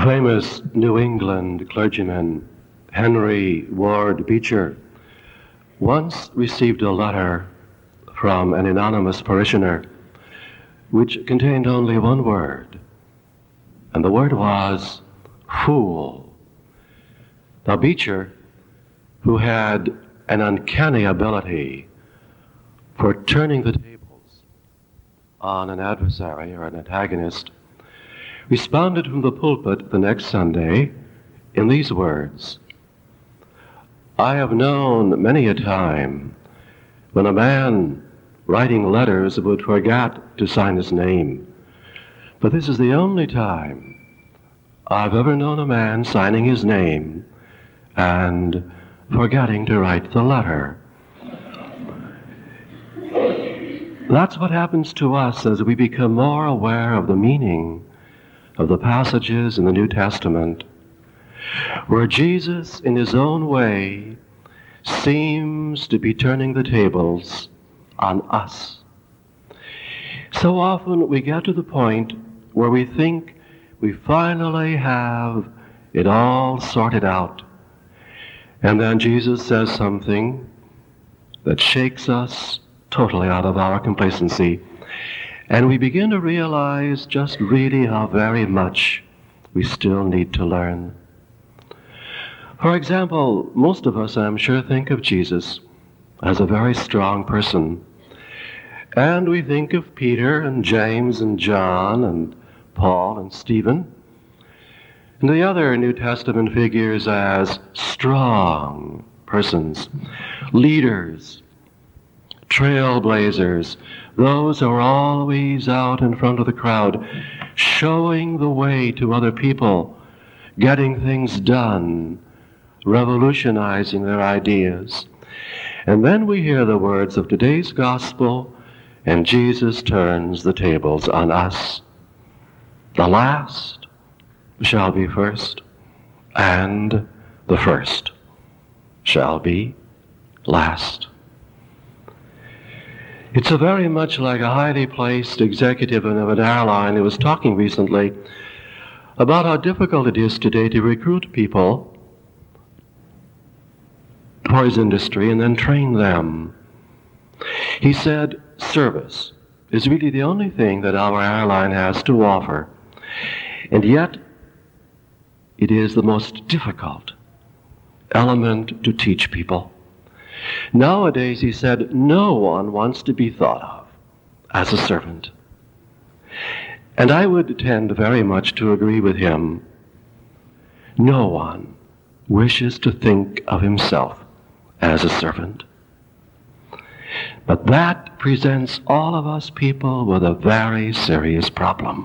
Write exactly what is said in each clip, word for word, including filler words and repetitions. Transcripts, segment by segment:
The famous New England clergyman Henry Ward Beecher once received a letter from an anonymous parishioner which contained only one word, and the word was fool. Now Beecher, who had an uncanny ability for turning the tables on an adversary or an antagonist, responded from the pulpit the next Sunday in these words: I have known many a time when a man writing letters would forget to sign his name, but this is the only time I've ever known a man signing his name and forgetting to write the letter. That's what happens to us as we become more aware of the meaning of the passages in the New Testament where Jesus, in his own way, seems to be turning the tables on us. So often we get to the point where we think we finally have it all sorted out, and then Jesus says something that shakes us totally out of our complacency, and we begin to realize just really how very much we still need to learn. For example, most of us, I'm sure, think of Jesus as a very strong person. And we think of Peter and James and John and Paul and Stephen and the other New Testament figures as strong persons, leaders, trailblazers, those who are always out in front of the crowd, showing the way to other people, getting things done, revolutionizing their ideas. And then we hear the words of today's gospel, and Jesus turns the tables on us. The last shall be first, and the first shall be last. It's a very much like a highly placed executive of an airline who was talking recently about how difficult it is today to recruit people for his industry and then train them. He said service is really the only thing that our airline has to offer, and yet it is the most difficult element to teach people. Nowadays, he said, no one wants to be thought of as a servant. And I would tend very much to agree with him. No one wishes to think of himself as a servant. But that presents all of us people with a very serious problem.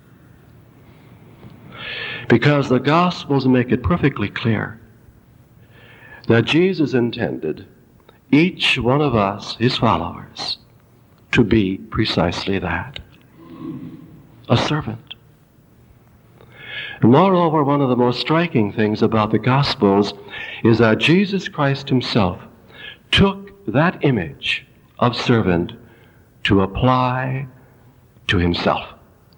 Because the Gospels make it perfectly clear that Jesus intended each one of us, his followers, to be precisely that, a servant. And moreover, one of the most striking things about the Gospels is that Jesus Christ himself took that image of servant to apply to himself.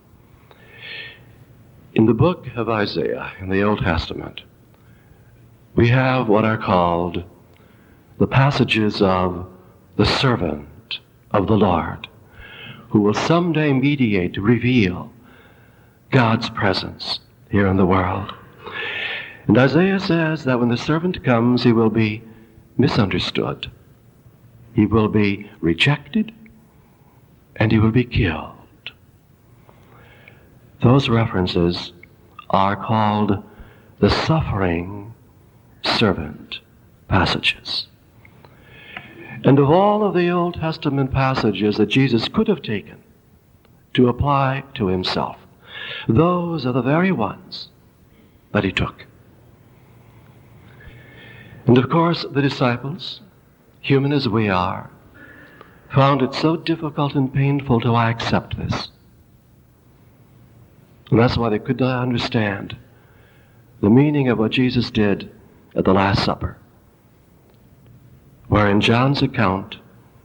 In the book of Isaiah, in the Old Testament, we have what are called the passages of the servant of the Lord, who will someday mediate, reveal God's presence here in the world. And Isaiah says that when the servant comes, he will be misunderstood, he will be rejected, and he will be killed. Those references are called the suffering servant passages. And of all of the Old Testament passages that Jesus could have taken to apply to himself, those are the very ones that he took. And of course, the disciples, human as we are, found it so difficult and painful to accept this. And that's why they could not understand the meaning of what Jesus did at the Last Supper, where in John's account,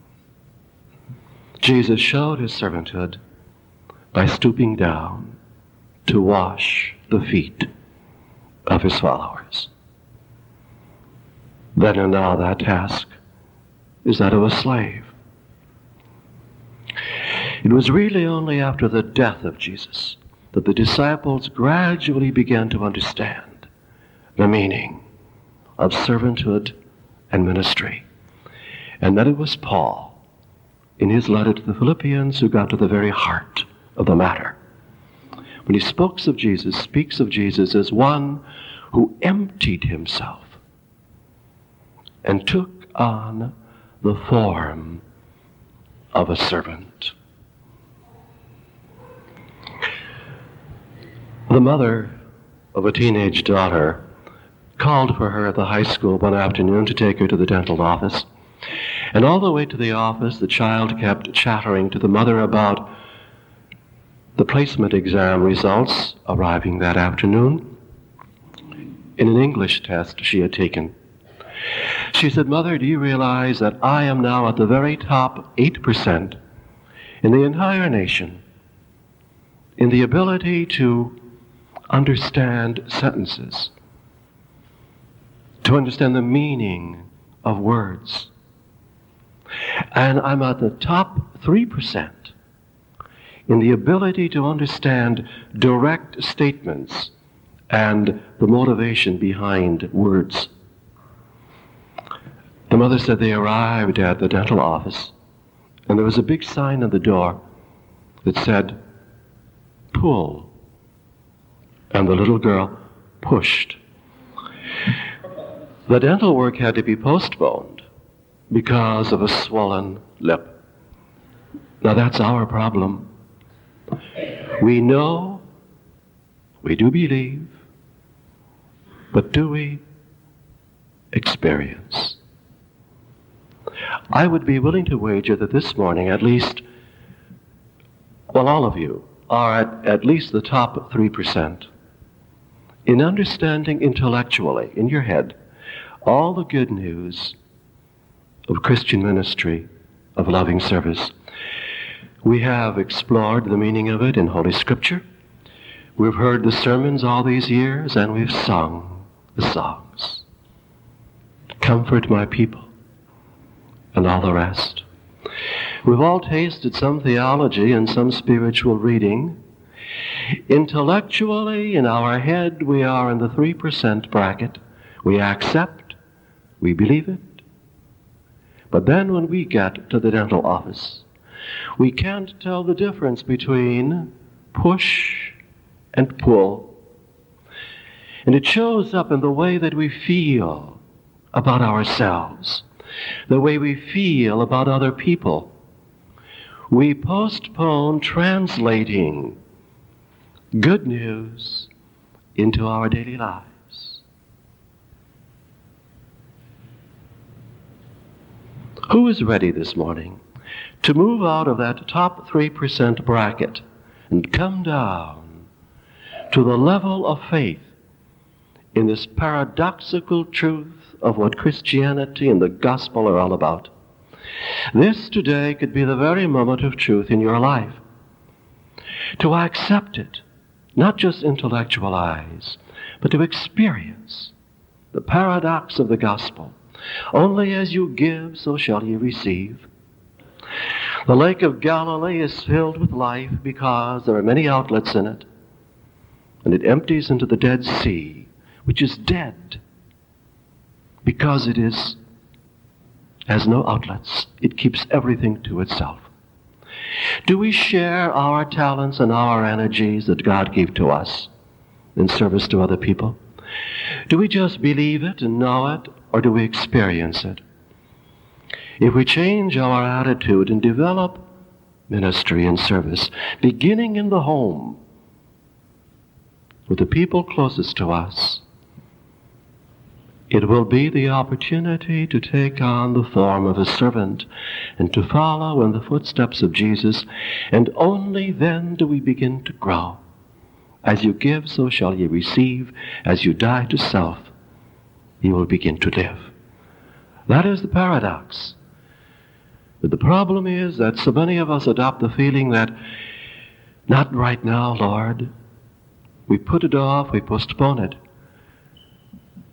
Jesus showed his servanthood by stooping down to wash the feet of his followers. Then and now that task is that of a slave. It was really only after the death of Jesus that the disciples gradually began to understand the meaning of servanthood and ministry. And that it was Paul, in his letter to the Philippians, who got to the very heart of the matter. When he speaks of Jesus, speaks of Jesus as one who emptied himself and took on the form of a servant. The mother of a teenage daughter called for her at the high school one afternoon to take her to the dental office. And all the way to the office, the child kept chattering to the mother about the placement exam results arriving that afternoon in an English test she had taken. She said, "Mother, do you realize that I am now at the very top eight percent in the entire nation in the ability to understand sentences, to understand the meaning of words. And I'm at the top three percent in the ability to understand direct statements and the motivation behind words." The mother said they arrived at the dental office, and there was a big sign on the door that said, "Pull." And the little girl pushed. The dental work had to be postponed because of a swollen lip. Now that's our problem. We know, we do believe, but do we experience? I would be willing to wager that this morning, at least, well, all of you are at at least the top three percent in understanding intellectually, in your head, all the good news of Christian ministry, of loving service. We have explored the meaning of it in Holy Scripture. We've heard the sermons all these years, and we've sung the songs. Comfort my people, and all the rest. We've all tasted some theology and some spiritual reading. Intellectually, in our head, we are in the three percent bracket. We accept, we believe it. But then when we get to the dental office, we can't tell the difference between push and pull. And it shows up in the way that we feel about ourselves, the way we feel about other people. We postpone translating good news into our daily lives. Who is ready this morning to move out of that top three percent bracket and come down to the level of faith in this paradoxical truth of what Christianity and the gospel are all about? This today could be the very moment of truth in your life. To accept it, not just intellectualize, but to experience the paradox of the gospel. Only as you give, so shall you receive. The Lake of Galilee is filled with life because there are many outlets in it, and it empties into the Dead Sea, which is dead because it is has no outlets. It keeps everything to itself. Do we share our talents and our energies that God gave to us in service to other people? Do we just believe it and know it, or do we experience it? If we change our attitude and develop ministry and service, beginning in the home, with the people closest to us, it will be the opportunity to take on the form of a servant and to follow in the footsteps of Jesus, and only then do we begin to grow. As you give, so shall you receive. As you die to self, you will begin to live. That is the paradox. But the problem is that so many of us adopt the feeling that, not right now, Lord. We put it off, we postpone it.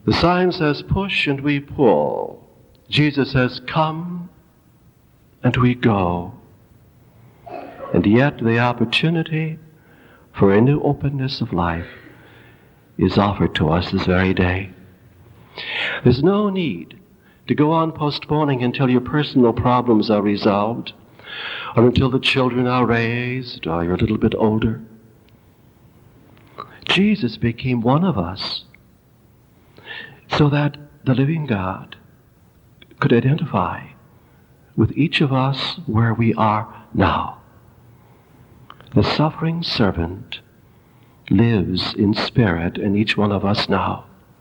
The sign says push and we pull. Jesus says come and we go. And yet the opportunity for a new openness of life is offered to us this very day. There's no need to go on postponing until your personal problems are resolved, or until the children are raised, or you're a little bit older. Jesus became one of us so that the living God could identify with each of us where we are now. The suffering servant lives in spirit in each one of us now.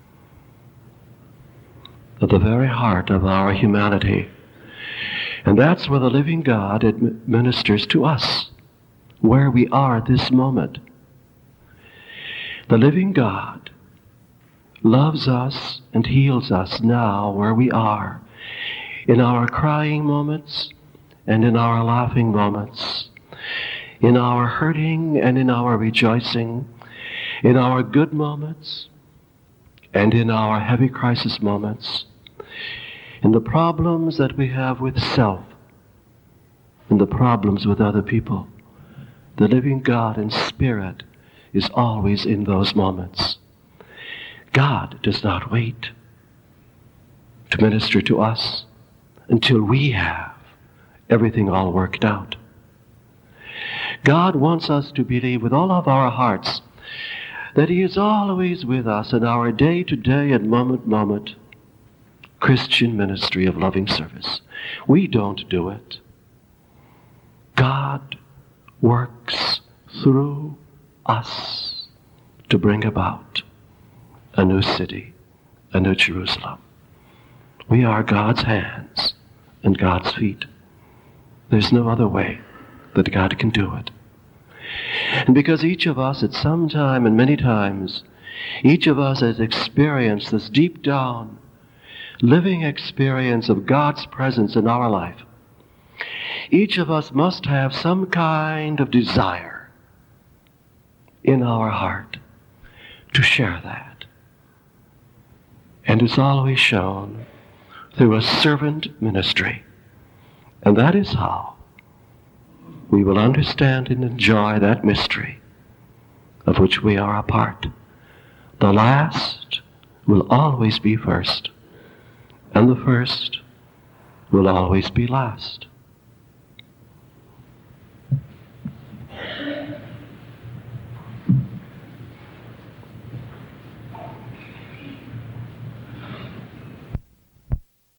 At the very heart of our humanity. And that's where the living God administers to us, where we are at this moment. The living God loves us and heals us now where we are, in our crying moments and in our laughing moments, in our hurting and in our rejoicing, in our good moments and in our heavy crisis moments, in the problems that we have with self, in the problems with other people. The living God in spirit is always in those moments. God does not wait to minister to us until we have everything all worked out. God wants us to believe with all of our hearts that He is always with us in our day-to-day and moment-moment Christian ministry of loving service. We don't do it. God works through us to bring about a new city, a new Jerusalem. We are God's hands and God's feet. There's no other way that God can do it. And because each of us at some time and many times, each of us has experienced this deep down, living experience of God's presence in our life, each of us must have some kind of desire in our heart to share that. And it's always shown through a servant ministry. And that is how we will understand and enjoy that mystery of which we are a part. The last will always be first, and the first will always be last.